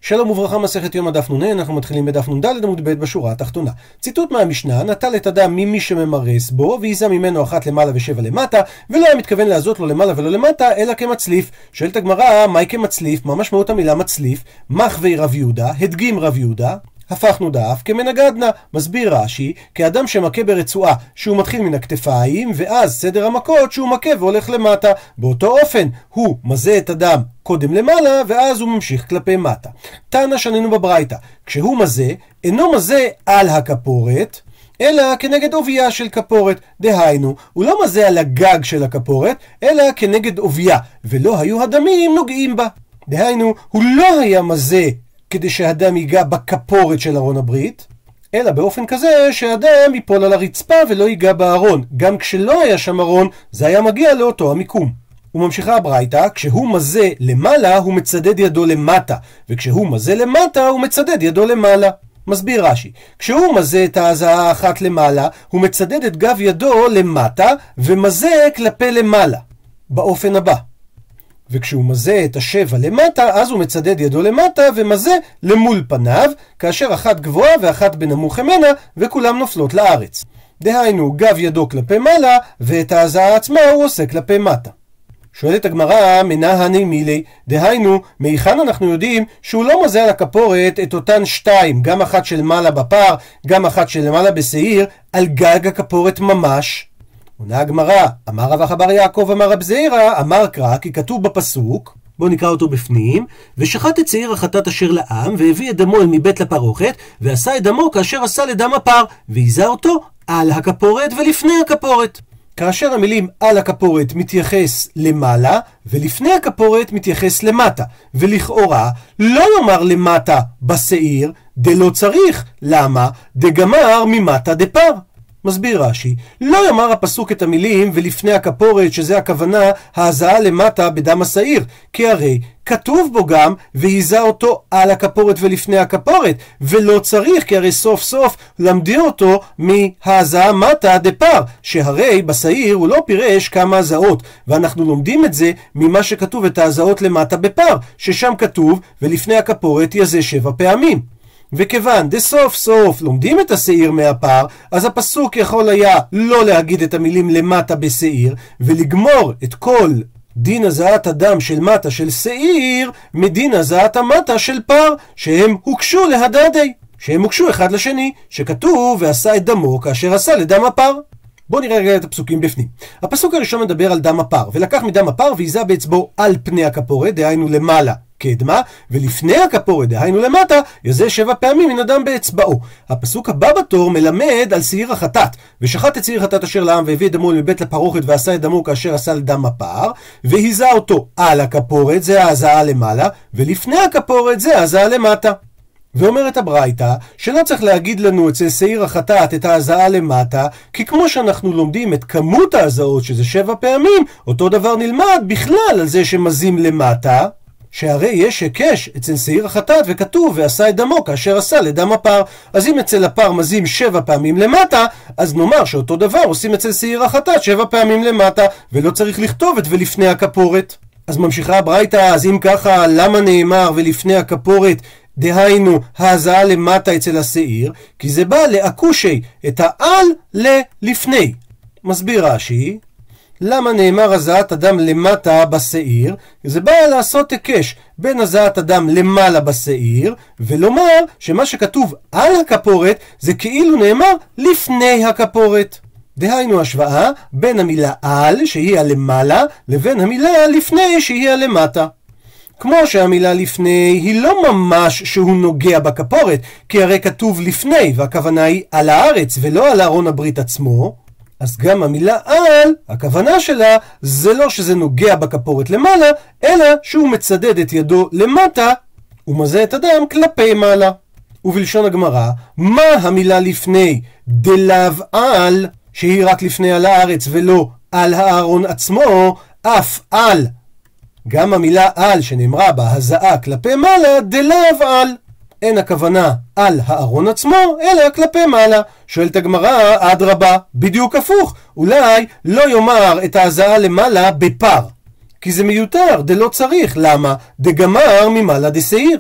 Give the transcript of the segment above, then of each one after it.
שלום וברכה, מסכת יום הדף נ"ה, אנחנו מתחילים בדף נ"ד עמוד ב' בשורה התחתונה. ציטוט מהמשנה: נטל את אדם ממי שממרס בו, ויזה ממנו אחת למעלה ושבע למטה, ולא היה מתכוון לעזות לו למעלה ולא למטה, אלא כמצליף. שואלת הגמרא, מהי כמצליף? מה משמעות המילה מצליף? מחווי רב יהודה, הדגים רב יהודה, הפכנו דף כמנגדנה. מסביר רש"י, כאדם שמכה ברצועה שהוא מתחיל מן הכתפיים, ואז סדר המכות שהוא מכה והולך למטה. באותו אופן הוא מזה את הדם קודם למעלה, ואז הוא ממשיך כלפי מטה. תנא שנינו בברייתא, כשהוא מזה, אינו מזה על הכפורת, אלא כנגד עובייה של כפורת. דהיינו, הוא לא מזה על הגג של הכפורת, אלא כנגד עובייה, ולא היו הדמים נוגעים בה. דהיינו, הוא לא היה מזה כדי שהדם ייגע בכפורת של ארון הברית, אלא באופן כזה שהדם ייפול על הרצפה ולא ייגע בארון. גם כשלא היה שם ארון, זה היה מגיע לאותו המיקום. וממשיכה הברייתא, כשהוא מזה למעלה הוא מצדד ידו למטה, וכשהוא מזה למטה הוא מצדד ידו למעלה. מסביר רש"י, כשהוא מזה את ההזעה האחת למעלה, הוא מצדד את גב ידו למטה ומזה כלפי למעלה באופן הבא. וכשהוא מזה את השבע למטה, אז הוא מצדד ידו למטה ומזה למול פניו, כאשר אחת גבוהה ואחת בנמוך ממנה, וכולם נופלות לארץ. דהיינו, גב ידו כלפי מעלה, ואת ההזעה עצמה הוא עושה כלפי מטה. שואלת הגמרא, מנהני מילי, דהיינו, מהיכן אנחנו יודעים שהוא לא מזה על הכפורת את אותן שתיים, גם אחת של מעלה בפר, גם אחת של למעלה בשעיר, על גג הכפורת ממש? עונה הגמרא, אמר רב אחא בר יעקב אמר רב זעירא, אמר קרא, כי כתוב בפסוק, בואו נקרא אותו בפנים, ושחט את שעיר החטאת אשר לעם, והביא את דמו אל מבית לפרוכת, ועשה את דמו כאשר עשה לדם הפר, והיזה אותו על הכפורת ולפני הכפורת. כאשר המילים על הכפורת מתייחס למעלה, ולפני הכפורת מתייחס למטה, ולכאורה לא יאמר למטה בשעיר, דלא צריך. למה? דגמר ממטה דפר. מסביר רש"י, לא יאמר הפסוק את המילים ולפני הכפורת, שזה הכוונה ההזעה למטה בדם השעיר, כי הרי כתוב בו גם והיזה אותו על הכפורת ולפני הכפורת, ולא צריך, כי הרי סוף סוף למדיר אותו מההזעה מטה דפר, שהרי בשעיר הוא לא פירש כמה הזעות, ואנחנו לומדים את זה ממה שכתוב את ההזעות למטה בפר, ששם כתוב ולפני הכפורת יזה 7 פעמים. וכיוון דסוף סוף לומדים את השעיר מהפר, אז הפסוק יכול היה לא להגיד את המילים למטה בשעיר, ולגמור את כל דין הזעת הדם של מטה של שעיר מדין הזעת המטה של פר, שהם הוקשו להדדי, שהם הוקשו אחד לשני, שכתוב ועשה את דמו כאשר עשה לדם הפר. בואו נראה רגע את הפסוקים בפנים. הפסוק הראשון מדבר על דם הפר, ולקח מדם הפר והיזה באצבעו על פני הכפורת, דהיינו למעלה קדמה, ולפני הכפורת, דהיינו למטה, יזה 7 פעמים מן הדם באצבעו. הפסוק הבא בתור מלמד על שעיר החטאת, ושחט את שעיר החטאת אשר לעם, והביא את דמו מבית לפרוכת, ועשה את דמו כאשר עשה לדם הפר, והיזה אותו על הכפורת, זה ההזעה למעלה, ולפני הכפורת זה ההזעה למטה. ואומרת הברייתא שלא צריך להגיד לנו אצל שעיר החטאת את ההזעה למטה, כי כמו שאנחנו לומדים את כמות ההזעות שזה 7 פעמים, אותו דבר נלמד בכלל על זה שמזים למטה, שהרי יש היקש אצל שעיר החטאת וכתוב ועשה את דמו כאשר עשה לדם הפר. אז אם אצל הפר מזים 7 פעמים למטה, אז נאמר שאותו דבר עושים אצל שעיר החטאת 7 פעמים למטה, ולא צריך לכתוב את ולפני הכפורת. אז ממשיכה הברייתא, אז אם ככה, למה נאמר ולפני הכפורת, דהיינו ההזעה למטה אצל השעיר? כי זה בא לאקושי את העל ללפני. מסביר רש"י, למה נאמר הזעת הדם למטה בשעיר? זה בא לעשות היקש בין הזעת הדם למעלה בשעיר, ולומר שמה שכתוב על הכפורת זה כאילו נאמר לפני הכפורת. דהיינו השוואה בין המילה על שהיא הלמעלה לבין המילה לפני שהיא הלמטה. כמו שהמילה לפני היא לא ממש שהוא נוגע בכפורת, כי הרי כתוב לפני והכוונה היא על הארץ ולא על ארון הברית עצמו, אז גם המילה על, הכוונה שלה זה לא שזה נוגע בכפורת למעלה, אלא שהוא מצדד את ידו למטה ומזה את הדם כלפי מעלה. ובלשון הגמרא, מה המילה לפני? דלאו על, שהיא רק לפני על הארץ ולא על הארון עצמו, אף על. גם המילה על שנאמרה בה הזעה כלפי מעלה, דלאו על. אין הכוונה על הארון עצמו, אלא כלפי מעלה. שואלת הגמרא, אדרבה, בדיוק הפוך. אולי לא יאמר את ההזעה למעלה בפר, כי זה מיותר, דלא צריך. למה? דגמר ממעלה דשעיר.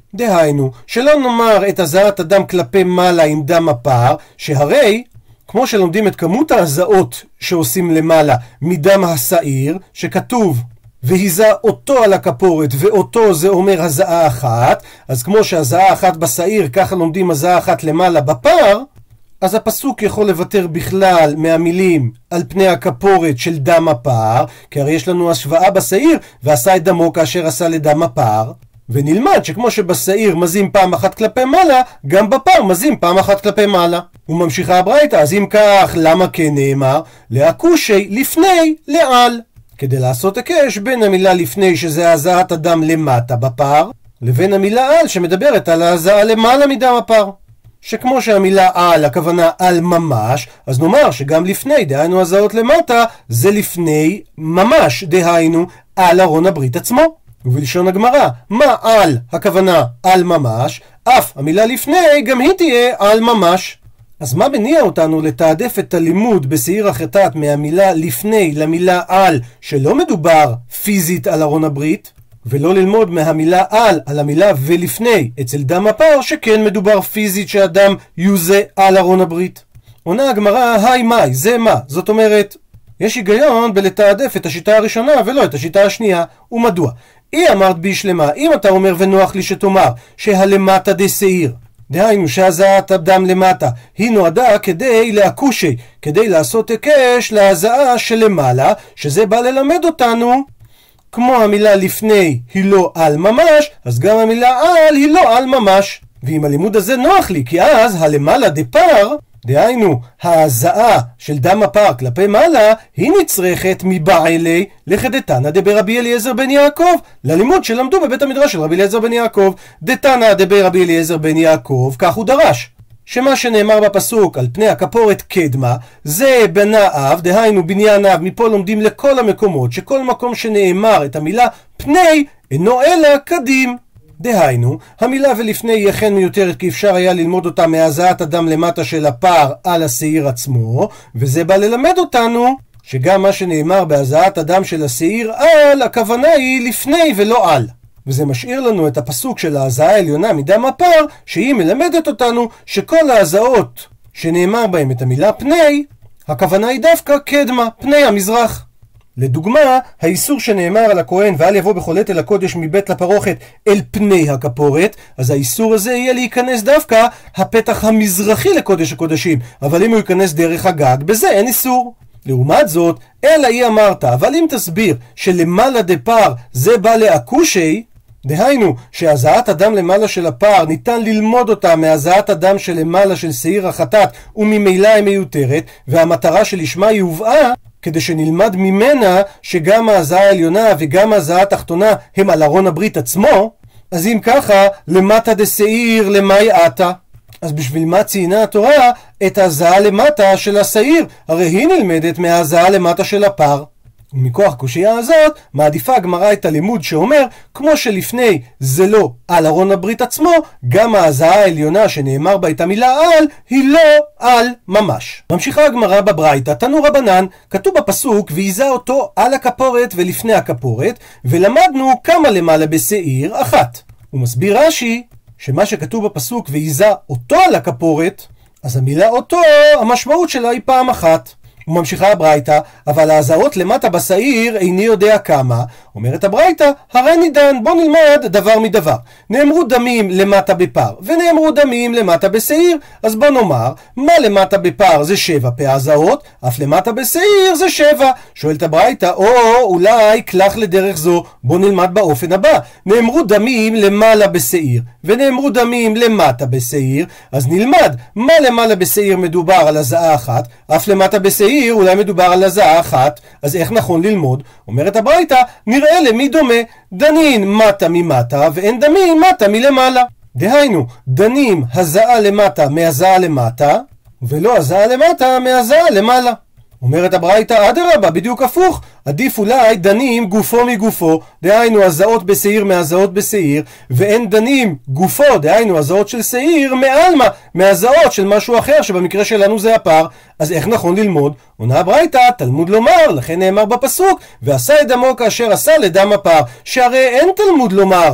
דהיינו, שלא נאמר את הזעת הדם כלפי מעלה עם דם הפער, שהרי כמו שלומדים את כמות ההזעות שעושים למעלה מדם השעיר, שכתוב והיזה אותו על הכפורת, ואותו זה אומר הזעה אחת, אז כמו שהזעה אחת בשעיר, ככה לומדים הזעה אחת למעלה בפער, אז הפסוק יכול לוותר בכלל מהמילים על פני הכפורת של דם הפער, כי הרי יש לנו השוואה בשעיר, ועשה את דמו כאשר עשה לדם הפער, ונלמד שכמו שבשעיר מזים פעם אחת כלפי מעלה, גם בפער מזים פעם אחת כלפי מעלה. וממשיכה הברייתא, אז אם כך, למה כן נאמר? להקושי לפני לעל. כדי לעשות הקש בין המילה לפני שזה הזעת הדם למטה בפער, לבין המילה על שמדברת על ההזעה למעלה מדם הפער. שכמו שהמילה על, הכוונה על ממש, אז נאמר שגם לפני, דהיינו הזעות למטה, זה לפני ממש, דהיינו על ארון הברית עצמו. ובלשון הגמרא, מה על, הכוונה על ממש, אף המילה לפני גם היא תהיה על ממש. אז מה מניע אותנו לתעדף את הלימוד בשעיר החטאת מהמילה לפני למילה על, שלא מדובר פיזית על ארון הברית, ולא ללמוד מהמילה על המילה ולפני אצל דם הפער, שכן מדובר פיזית שאדם יוזה על ארון הברית? עונה הגמרא, היי מאי, זה מה? זאת אומרת, יש היגיון בלתעדף את השיטה הראשונה ולא את השיטה השנייה. ומדוע? אמרת בשלמה, אם אתה אומר ונוח לי שתאמר שהלמטה דשעיר, דהיינו שהזעת הדם למטה, היא נועדה כדי להקושי, כדי לעשות הקש להזעה שלמעלה, שזה בא ללמד אותנו, כמו המילה לפני היא לא על ממש, אז גם המילה על היא לא על ממש. ואם הלימוד הזה נוח לי, כי אז הלמעלה דפער, דהיינו ההזעה של דם הפער כלפי מעלה, היא נצרכת מבעלי לכדתנא דברבי אליעזר בן יעקב, ללימוד שלמדו בבית המדרש של רבי אליעזר בן יעקב. דתנא דברבי אליעזר בן יעקב, כך הוא דרש, שמה שנאמר בפסוק על פני הכפורת קדמה, זה בנה אב, דהיינו בניין אב. מפה לומדים לכל המקומות, שכל מקום שנאמר את המילה פני אינו אלא קדים. דהיינו, המילה ולפני היא אכן מיותרת, כי אפשר היה ללמוד אותה מהזעת הדם למטה של הפער על השעיר עצמו, וזה בא ללמד אותנו שגם מה שנאמר בהזעת הדם של השעיר על, הכוונה היא לפני ולא על. וזה משאיר לנו את הפסוק של ההזעה העליונה מדם הפער, שהיא מלמדת אותנו שכל ההזעות שנאמר בהם את המילה פני, הכוונה היא דווקא קדמה, פני המזרח. לדוגמה, האיסור שנאמר על הכהן ואל יבוא בחולת אל הקודש מבית לפרוכת אל פני הכפורת, אז האיסור הזה יהיה להיכנס דווקא הפתח המזרחי לקודש הקודשים, אבל אם הוא ייכנס דרך הגג, בזה אין איסור. לעומת זאת, אלא היא אמרת, אבל אם תסביר שלמעלה דפער זה בא להקושי, דהיינו שהזעת הדם למעלה של הפער ניתן ללמוד אותה מהזעת הדם שלמעלה של שעיר החטאת, וממילא היא מיותרת, והמטרה שלשמה היא הובאה כדי שנלמד ממנה שגם ההזעה העליונה וגם ההזעה התחתונה הם על ארון הברית עצמו, אז אם ככה, למטה דשעיר למאי עתה? אז בשביל מה ציינה התורה את ההזעה למטה של השעיר? הרי היא נלמדת מההזעה למטה של הפער. ומכוח הקושייה הזאת מעדיפה הגמרא את הלימוד שאומר, כמו שלפני זה לא על ארון הברית עצמו, גם ההזעה העליונה שנאמר בה את המילה על, היא לא על ממש. ממשיכה הגמרא בברייתא, תנו רבנן, כתוב בפסוק והיזה אותו על הכפורת ולפני הכפורת, ולמדנו כמה למעלה בשעיר אחת. הוא מסביר רש"י שמה שכתוב בפסוק והיזה אותו על הכפורת, אז המילה אותו, המשמעות שלה היא פעם אחת. וממשיכה הברייתא, אבל ההזעות למטה בשעיר איני יודע כמה. אומרת הברייתא, הרי נידן, בוא נלמד דבר מדבר. נאמרו דמים למטה בפער, ונאמרו דמים למטה בשעיר, אז בוא נאמר, מה למטה בפער זה 7 פעזעות, אף למטה בשעיר זה 7. שואלת הברייתא, או אולי כלך לדרך זו, בוא נלמד באופן הבא. נאמרו דמים למעלה בשעיר, ונאמרו דמים למטה בשעיר, אז נלמד, מה למעלה בשעיר מדובר על הזעה אחת, אף למטה בשעיר אולי מדובר על הזעה אחת, אז איך נכון ללמוד? אומרת הברייתא, נראה למי דומה, דנין מטה ממטה ואין דמים מטה מלמעלה. דהיינו, דנים הזעה למטה מהזעה למטה, ולא הזעה למטה מהזעה למעלה. אומרת הברייתא, אדרבה, בדיוק הפוך, עדיף אולי דנים גופו מגופו, דהיינו הזעות בשעיר מהזעות בשעיר, ואין דנים גופו, דהיינו הזעות של שעיר מעלמה, מהזעות של משהו אחר, שבמקרה שלנו זה הפער. אז איך נכון ללמוד? עונה הברייתא, תלמוד לומר, לכן נאמר בפסוק, ועשה את דמו כאשר עשה לדם הפער, שהרי אין תלמוד לומר.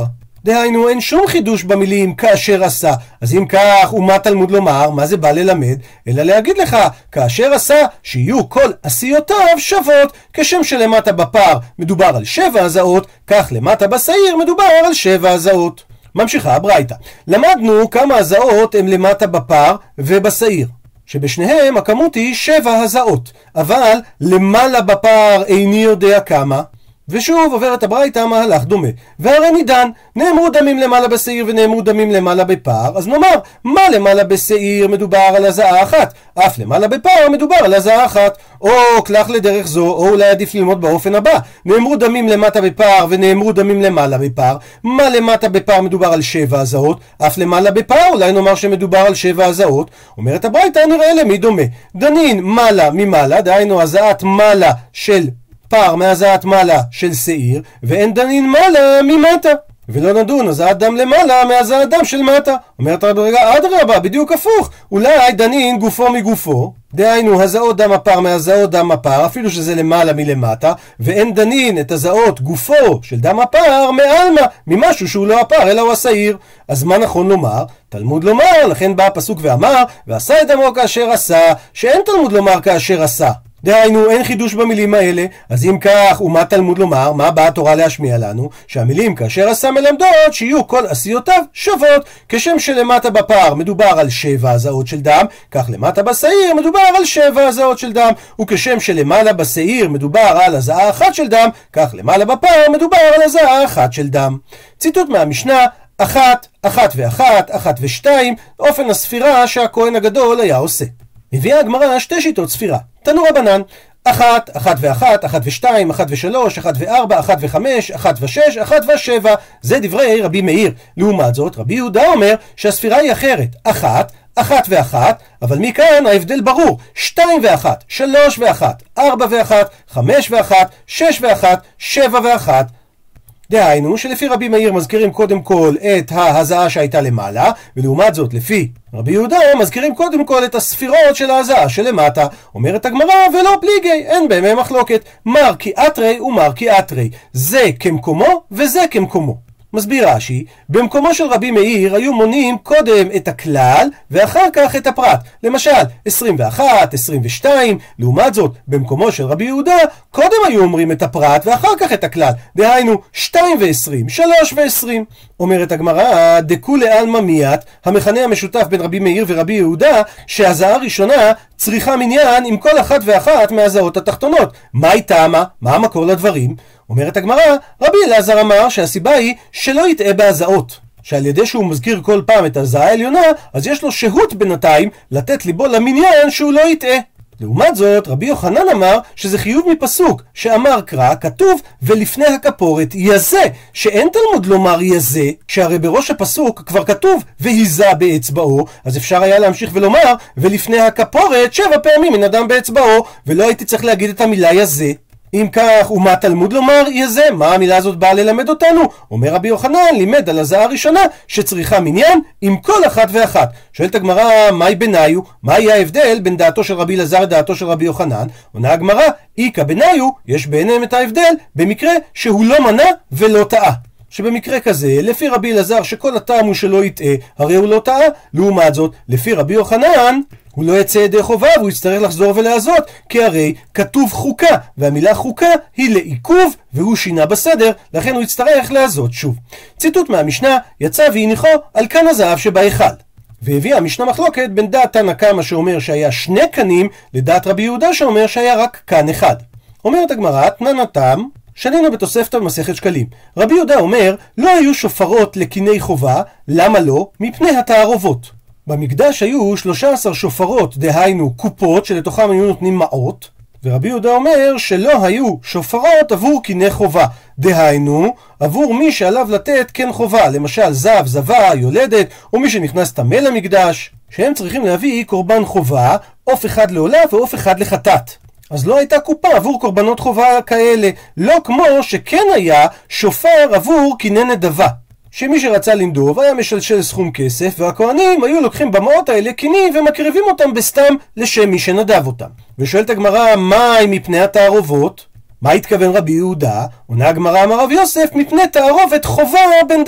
דהיינו אין שום חידוש במילים כאשר עשה. אז אם כך, ומה תלמוד לומר? מה זה בא ללמד? אלא להגיד לך, כאשר עשה, שיהיו כל עשיותיו שוות, כשם שלמטה בפר מדובר על 7 הזעות, כך למטה בשעיר מדובר על 7 הזעות. ממשיכה הברייתא. למדנו כמה הזעות הם למטה בפר ובשעיר, שבשניהם הכמות היא 7 הזעות, אבל למעלה בפר איני יודע כמה. ושוב עוברת הברייתא מהלך דומה. והרי נידן, נאמרו דמים למעלה בשעיר ונאמרו דמים למעלה בפר, אז נאמר, מה למעלה בשעיר מדובר על הזעה אחת, אף למעלה בפר מדובר על הזעה אחת. או כלך לדרך זו, או אולי עדיף ללמוד באופן הבא, נאמרו דמים למטה בפר ונאמרו דמים למעלה בפר, מה למטה בפר מדובר על 7 הזעות, אף למעלה בפר אולי נאמר שמדובר על 7 הזעות. אומרת הברייתא, נראה למי דומה. דנין מעלה ממעלה, דהיינו הזעת מעלה של פר מהזעת מעלה של שעיר, ואין דנין מעלה ממטה, ולא נדון הזעת דם למעלה מהזעת דם של מטה. אומרת רגע, אדרבה, בדיוק הפוך, אולי דנין גופו מגופו, דהיינו הזעות דם הפר מהזעות דם הפר, אפילו שזה למעלה מלמטה, ואין דנין את הזעות גופו של דם הפר מעלמה, ממשהו שהוא לא הפר אלא הוא השעיר. אז מה נכון לומר? תלמוד לומר, לכן בא הפסוק ואמר, ועשה את דמו כאשר עשה, שאין תלמוד לומר כאשר עשה. דהיינו אין חידוש במילים האלה. אז אם כך, ומה תלמוד לומר? מה באה התורה להשמיע לנו? שהמילים כאשר עשה מלמדות שיהיו כל עשיותיו שוות, כשם שלמטה בפר מדובר על 7 הזעות של דם, כך למטה בשעיר מדובר על 7 הזעות של דם, וכשם שלמעלה בשעיר מדובר על הזעה אחת של דם, כך למעלה בפר מדובר על הזעה אחת של דם. ציטוט מהמשנה, 1, 1 ו1, 1 ו2, אופן הספירה שהכהן הגדול היה עושה. הביאה הגמרא 2 שיטות ספירה. תנו רבנן, 1, 1 ו1, 1 ו2, 1 ו3, 1 ו4, 1 ו5, 1 ו6, 1 ו7. זה דברי רבי מאיר. לעומת זאת, רבי יהודה אומר שהספירה היא אחרת. 1, 1 ו1, אבל מכאן ההבדל ברור. 2 ו1, 3 ו1, 4 ו1, 5 ו1, 6 ו1, 7 ו1. דהיינו שלפי רבי מאיר מזכירים קודם כל את ההזעה שהייתה למעלה, ולעומת זאת לפי רבי יהודה מזכירים קודם כל את הספירות של ההזעה שלמטה. אומרת הגמרא, ולא פליגי, אין ביניהם מחלוקת, מר כי אתרי ומר כי אתרי, זה כמקומו וזה כמקומו. מסביר רש"י, במקומו של רבי מאיר היו מונים קודם את הכלל ואחר כך את הפרט, למשל 21, 22. לעומת זאת במקומו של רבי יהודה קודם היו אומרים את הפרט ואחר כך את הכלל, דהיינו 2 ו20, 3 ו20. אומרת הגמרא, דכולי עלמא מיית, המכנה המשותף בין רבי מאיר ורבי יהודה שהזעה הראשונה צריכה מניין עם כל אחת ואחת מהזעות התחתונות. מה היא טעמה? מה המקור לדברים? אומרת הגמרא, רבי אלעזר אמר שהסיבה היא שלא יטעה בהזעות, שעל ידי שהוא מזכיר כל פעם את הזעה העליונה, אז יש לו שהות בינתיים לתת ליבו למניין שהוא לא יטעה. לעומת זאת, רבי יוחנן אמר שזה חיוב מפסוק שאמר קרא, כתוב ולפני הכפורת יזה, שאין תלמוד לומר יזה, שהרי בראש הפסוק כבר כתוב והיזה באצבעו, אז אפשר היה להמשיך ולומר ולפני הכפורת 7 פעמים מן אדם באצבעו, ולא הייתי צריך להגיד את המילה יזה. אם כך, ומה תלמוד לומר יזה? מה המילה הזאת באה ללמד אותנו? אומר רבי יוחנן, לימד על הזעה הראשונה שצריכה מניין עם כל אחת ואחת. שואלת הגמרא, מהי ביניו? מהי ההבדל בין דעתו של רבי אלעזר לדעתו של רבי יוחנן? עונה הגמרא, איקא ביניו, יש ביניהם את ההבדל במקרה שהוא לא מנע ולא טעה. שבמקרה כזה, לפי רבי אלעזר שכל הטעם הוא שלא יטעה, הרי הוא לא טעה. לעומת זאת, לפי רבי יוחנן, הוא לא יצא ידי חובה והוא יצטרך לחזור ולעזות, כי הרי כתוב חוקה, והמילה חוקה היא לעיכוב, והוא שינה בסדר, לכן הוא יצטרך לעזות שוב. ציטוט מהמשנה, יצא והניחו על קן הזהב שבהיכל. והביאה המשנה מחלוקת בין דעת תנא קמא שאומר שהיה 2 קנים, לדעת רבי יהודה שאומר שהיה רק קן אחד. אומרת הגמרא, תנן תם, שנינו בתוספתא במסכת שקלים. רבי יהודה אומר, לא היו שופרות לקיני חובה. למה לא? מפני התערובות. במקדש היו 13 שופרות, דהיינו קופות שלתוכם היו נותנים מעות, ורבי יהודה אומר שלא היו שופרות עבור קיני חובה, דהיינו עבור מי שעליו לתת כן חובה, למשל זב, זבה, יולדת, או מי שנכנס טמא למקדש, שהם צריכים להביא קורבן חובה, עוף אחד לעולה ועוף אחד לחטאת. אז לא הייתה קופה עבור קורבנות חובה כאלה, לא כמו שכן היה שופר עבור קיני נדבה, שמי שרצה לנדוב היה משלשל סכום כסף, והכהנים היו לוקחים במעות האלה קינים ומקריבים אותם בסתם לשם מי שנדב אותם. ושואלת הגמרא, מה אם מפני התערובות? מה התכוון רבי יהודה? עונה הגמרא, אמר רב יוסף, מפני תערובת חובה בנדבה.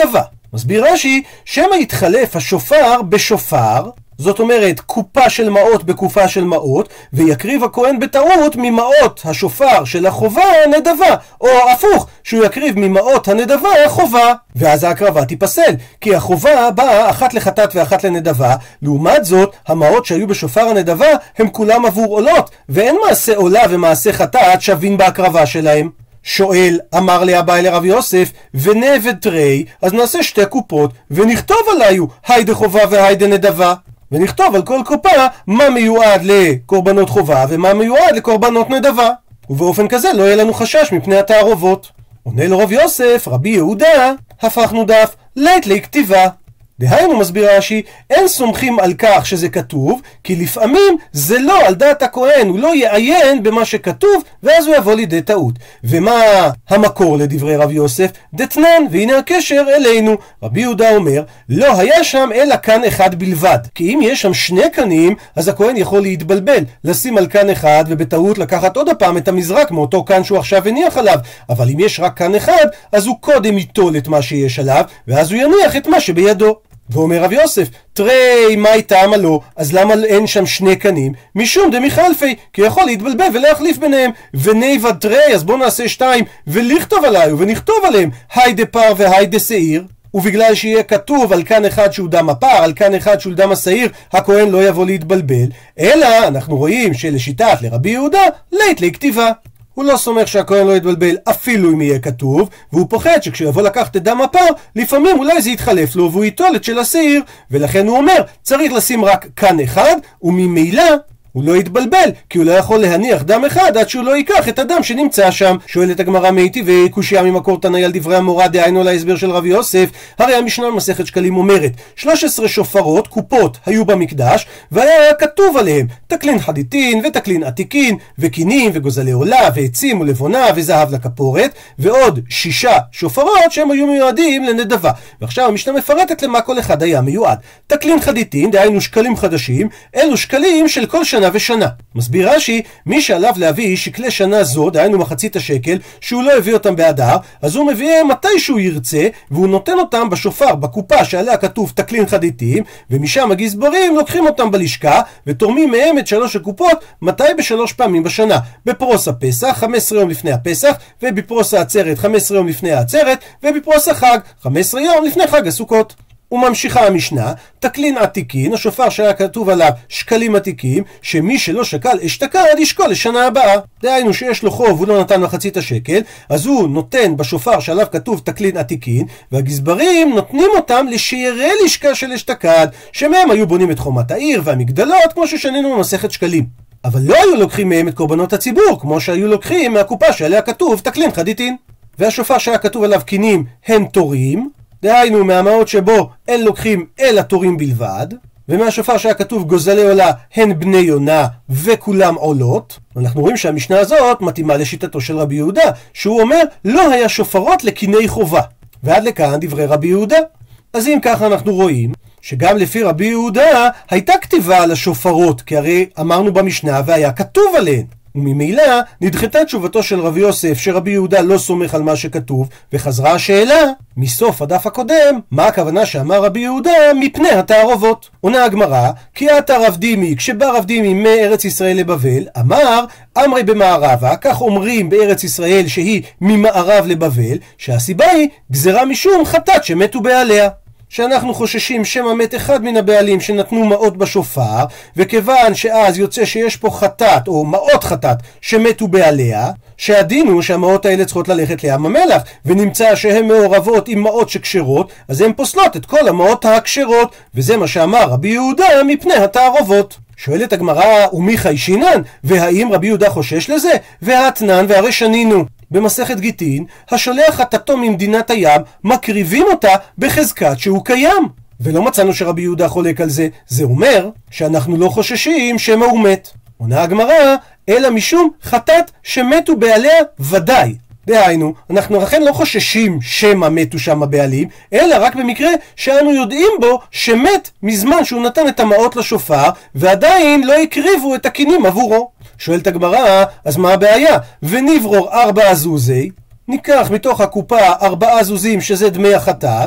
מסביר רש"י, שמא יתחלף השופר בשופר, זאת אומרת קופה של מעות בקופה של מעות, ויקריב הכהן בטעות ממעות השופר של החובה נדבה, או הפוך, שהוא יקריב ממעות הנדבה חובה, ואז ההקרבה תיפסל, כי החובה באה אחת לחטאת ואחת לנדבה. לעומת זאת, המעות שהיו בשופר הנדבה הם כולם עבור עולות, ואין מעשה עולה ומעשה חטאת שווים בהקרבה שלהם. שואל, אמר לאביי לרב יוסף, ונבד תרי, אז נעשה שתי קופות ונכתוב עליו היידה חובה והיידה נדבה, ונכתוב על כל קופה מה מיועד לקורבנות חובה ומה מיועד לקורבנות נדבה, ובאופן כזה לא יהיה לנו חשש מפני התערובות. עונה לו רב יוסף, רבי יהודה, הפכנו דף לית לכתיבה. דהיינו, מסביר רש"י, אין סומכים על כך שזה כתוב, כי לפעמים זה לא על דעת הכהן, הוא לא יעיין במה שכתוב, ואז הוא יבוא לידי טעות. ומה המקור לדברי רב יוסף? דתנן, והנה הקשר אלינו. רבי יהודה אומר, לא היה שם אלא כאן אחד בלבד, כי אם יש שם שני קנים, אז הכהן יכול להתבלבל, לשים על כאן אחד, ובטעות לקחת עוד הפעם את המזרק מאותו כאן שהוא עכשיו הניח עליו. אבל אם יש רק כאן אחד, אז הוא קודם ייטול את מה שיש עליו, ואז הוא יניח את מה שבידו. ואומר רב יוסף, תרי מאי טעמה לו, אז למה אין שם שני קנים? משום דמיכלפי, כי יכול להתבלבל ולהחליף ביניהם. וניבד תרי, אז בוא נעשה שתיים ולכתוב עליו ונכתוב עליהם היידה פר והיידה שעיר, ובגלל שיהיה כתוב על כאן אחד שהוא דם הפר, על כאן אחד שהוא דם השעיר, הכהן לא יבוא להתבלבל, אלא אנחנו רואים שלשיטת לרבי יהודה לית לכתיבה. הוא לא סומך שהכהן לא יתבלבל אפילו אם יהיה כתוב, והוא פוחד שכשהוא יבוא לקחת את דם הפר, לפעמים אולי זה יתחלף לו והוא ייטול את של השעיר, ולכן הוא אומר, צריך לשים רק כאן אחד, וממילא הוא לא יתבלבל, כי הוא לא יכול להניח דם אחד עד שהוא לא ייקח את הדם שנמצא שם. שואלת הגמרא מאיתי וקושיה ממקור תנאי על דברי המורה, דהיינו להסבר של רב יוסף. הרי המשנה במסכת שקלים אומרת 13 שופרות, קופות, היו במקדש, והיה כתוב עליהם תקלין חדיתין ותקלין עתיקין וקינים וגוזלי עולה ועצים ולבונה וזהב לכפורת, ועוד 6 שופרות שהם היו מיועדים לנדבה. ועכשיו המשנה מפרטת למה כל אחד היה מיועד. תקלין חדיתין, דהיינו שקלים חדשים, אלו שקלים של כל שנה ושנה. מסביר רש"י, מי שעליו להביא שקלי שנה זו, דהיינו מחצית השקל, שהוא לא הביא אותם באדר, אז הוא מביא מתי שהוא ירצה, והוא נותן אותם בשופר, בקופה שעליה כתוב תקלין חדיתים, ומשם הגזברים לוקחים אותם בלשכה, ותורמים מהם את 3 הקופות, מתי ב3 פעמים בשנה. בפרוס הפסח, 15 יום לפני הפסח, ובפרוס העצרת, 15 יום לפני העצרת, ובפרוס החג, 15 יום לפני חג הסוכות. וממשיכה המשנה, תקלין עתיקין, השופר שהיה כתוב עליו שקלים עתיקים, שמי שלא שקל אשתקד ישקול לשנה הבאה. דהיינו שיש לו חוב, הוא לא נתן מחצית השקל, אז הוא נותן בשופר שעליו כתוב תקלין עתיקין, והגזברים נותנים אותם לשיירי לשכה של אשתקד, שמהם היו בונים את חומת העיר והמגדלות, כמו ששנינו במסכת שקלים. אבל לא היו לוקחים מהם את קורבנות הציבור, כמו שהיו לוקחים מהקופה שעליה כתוב תקלין חדיתין. והשופר שהיה כתוב עליו קינים הם תורים, דהיינו מהמעות שבו אין לוקחים אלא תורים בלבד, ומהשופר שהיה כתוב גוזלי עולה הן בני יונה וכולם עולות. אנחנו רואים שהמשנה הזאת מתאימה לשיטתו של רבי יהודה, שהוא אומר לא היה שופרות לקיני חובה. ועד לכאן דברי רבי יהודה. אז אם ככה אנחנו רואים שגם לפי רבי יהודה הייתה כתיבה על השופרות, כי הרי אמרנו במשנה והיה כתוב עליהן. וממילא נדחתה תשובתו של רבי יוסף שרבי יהודה לא סומך על מה שכתוב, וחזרה השאלה מסוף הדף הקודם, מה הכוונה שאמר רבי יהודה מפני התערובות. עונה הגמרא, כי עתה רב דימי, כשבא רב דימי מארץ ישראל לבבל, אמר אמרי במערבה, כך אומרים בארץ ישראל שהיא ממערב לבבל, שהסיבה היא גזרה משום חטאת שמתו בעליה. שאנחנו חוששים שמא מת אחד מן הבעלים שנתנו מעות בשופר, וכיוון שאז יוצא שיש פה חטאת או מעות חטאת שמתו בעליה, שהדין הוא שהמעות האלה צריכות ללכת לים המלח, ונמצא שהן מעורבות עם מעות שקשרות, אז הן פוסלות את כל המעות הקשרות, וזה מה שאמר רבי יהודה מפני התערובות. שואלת הגמרא, ומי חיישינן? והאם רבי יהודה חושש לזה? והתנן והרי שנינו במסכת גיטין, השולח חטאתו ממדינת הים, מקריבים אותה בחזקת שהוא קיים. ולא מצאנו שרבי יהודה חולק על זה. זה אומר שאנחנו לא חוששים שמא הוא מת. עונה הגמרא, אלא משום חטאת שמתו בעליה ודאי. דהיינו, אנחנו לכן לא חוששים שמא מתו שם הבעלים, אלא רק במקרה שאנו יודעים בו שמת מזמן שהוא נתן את המעות לשופר, ועדיין לא הקריבו את הקינים עבורו. שואלת הגמרא, אז מה הבעיה? ונברור 4 זוזי, ניקח מתוך הקופה 4 זוזים שזה דמי החטאת,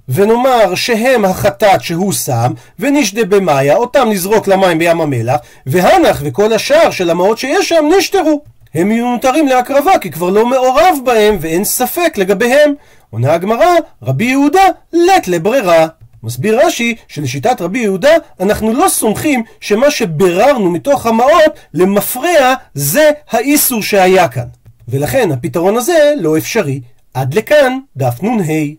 ונאמר שהם החטאת שהוא שם, ונשדה במאיה, אותם נזרוק למים בים המלח, והנח וכל השאר של המעות שיש שם נשתרו. הם יהיו נותרים להקרבה, כי כבר לא מעורב בהם ואין ספק לגביהם. עונה הגמרא, רבי יהודה לית לברירה. מסביר רש"י שלשיטת רבי יהודה אנחנו לא סומכים שמה שבררנו מתוך המעות למפרע זה האיסור שהיה כאן, ולכן הפתרון הזה לא אפשרי. עד לכאן דף נ"ה.